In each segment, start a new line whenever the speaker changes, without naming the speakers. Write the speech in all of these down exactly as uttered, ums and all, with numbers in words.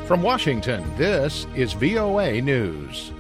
From Washington, this is V O A News.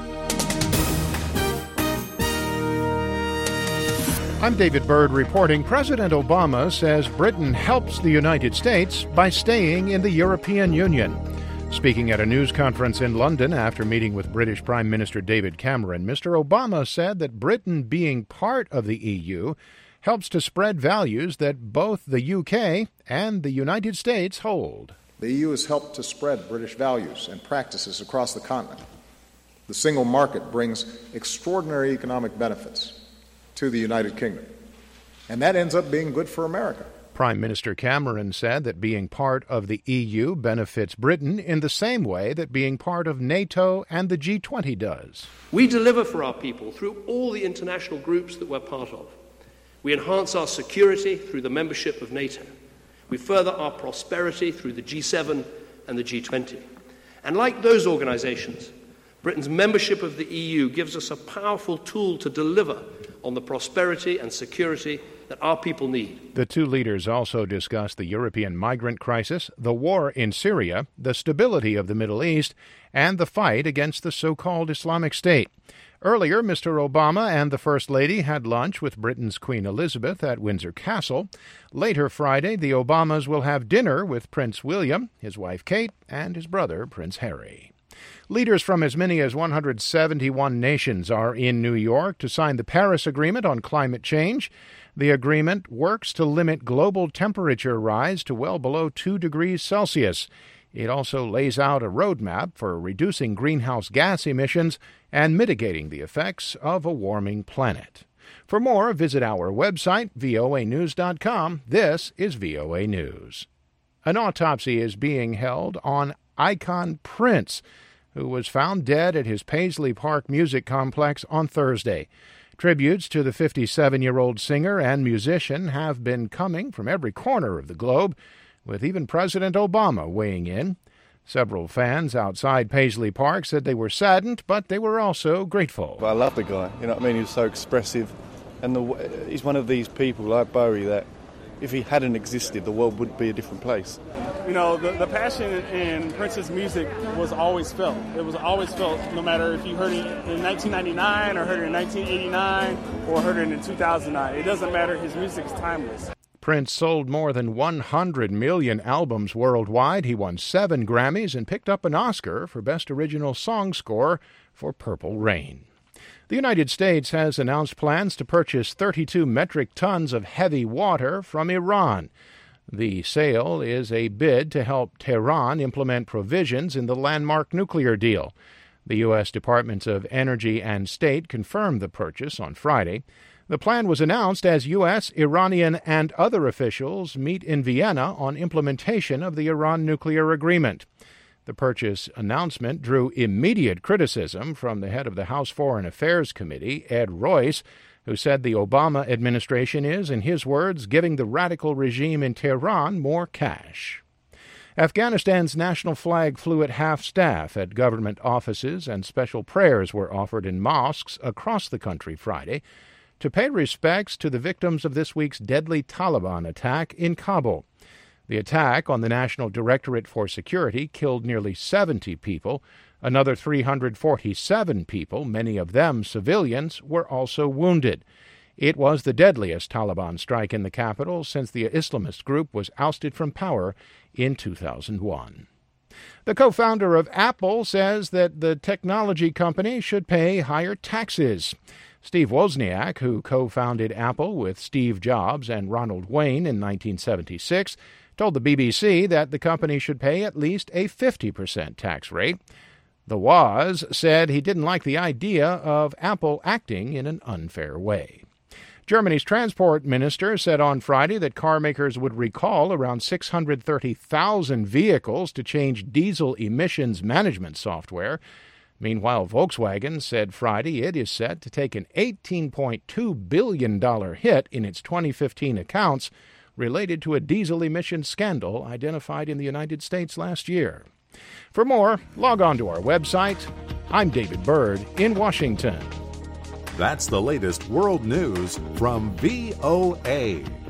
I'm David Byrd reporting. President Obama says Britain helps the United States by staying in the European Union. Speaking at a news conference in London after meeting with British Prime Minister David Cameron, Mister Obama said that Britain being part of the E U helps to spread values that both the U K and the United States hold.
The E U has helped to spread British values and practices across the continent. The single market brings extraordinary economic benefits to the United Kingdom, and that ends up being good for America.
Prime Minister Cameron said that being part of the E U benefits Britain in the same way that being part of NATO and the G twenty does.
We deliver for our people through all the international groups that we're part of. We enhance our security through the membership of NATO. We further our prosperity through the G seven and the G twenty. And like those organizations, Britain's membership of the E U gives us a powerful tool to deliver on the prosperity and security that our people need.
The two leaders also discussed the European migrant crisis, the war in Syria, the stability of the Middle East, and the fight against the so-called Islamic State. Earlier, Mister Obama and the First Lady had lunch with Britain's Queen Elizabeth at Windsor Castle. Later Friday, the Obamas will have dinner with Prince William, his wife Kate, and his brother Prince Harry. Leaders from as many as one hundred seventy-one nations are in New York to sign the Paris Agreement on climate change. The agreement works to limit global temperature rise to well below two degrees Celsius. It also lays out a roadmap for reducing greenhouse gas emissions and mitigating the effects of a warming planet. For more, visit our website, V O A news dot com. This is V O A News. An autopsy is being held on icon Prince, who was found dead at his Paisley Park Music Complex on Thursday. Tributes to the fifty-seven-year-old singer and musician have been coming from every corner of the globe, with even President Obama weighing in. Several fans outside Paisley Park said they were saddened, but they were also grateful.
I love the guy, you know what I mean? He was so expressive, and the, he's one of these people like Bowie that if he hadn't existed, the world would be a different place.
You know, the, the passion in Prince's music was always felt. It was always felt, no matter if you heard it in nineteen ninety-nine or heard it in nineteen eighty-nine or heard it in two thousand nine. It doesn't matter. His music is timeless.
Prince sold more than one hundred million albums worldwide. He won seven Grammys and picked up an Oscar for Best Original Song Score for Purple Rain. The United States has announced plans to purchase thirty-two metric tons of heavy water from Iran. The sale is a bid to help Tehran implement provisions in the landmark nuclear deal. The U S Departments of Energy and State confirmed the purchase on Friday. The plan was announced as U S, Iranian, and other officials meet in Vienna on implementation of the Iran nuclear agreement. The purchase announcement drew immediate criticism from the head of the House Foreign Affairs Committee, Ed Royce, who said the Obama administration is, in his words, giving the radical regime in Tehran more cash. Afghanistan's national flag flew at half-staff at government offices, and special prayers were offered in mosques across the country Friday to pay respects to the victims of this week's deadly Taliban attack in Kabul. The attack on the National Directorate for Security killed nearly seventy people. Another three hundred forty-seven people, many of them civilians, were also wounded. It was the deadliest Taliban strike in the capital since the Islamist group was ousted from power in two thousand one. The co-founder of Apple says that the technology company should pay higher taxes. Steve Wozniak, who co-founded Apple with Steve Jobs and Ronald Wayne in nineteen seventy-six, told the B B C that the company should pay at least a fifty percent tax rate. The Woz said he didn't like the idea of Apple acting in an unfair way. Germany's transport minister said on Friday that car makers would recall around six hundred thirty thousand vehicles to change diesel emissions management software. Meanwhile, Volkswagen said Friday it is set to take an eighteen point two billion dollars hit in its twenty fifteen accounts related to a diesel emissions scandal identified in the United States last year. For more, log on to our website. I'm David Byrd in Washington.
That's the latest world news from V O A.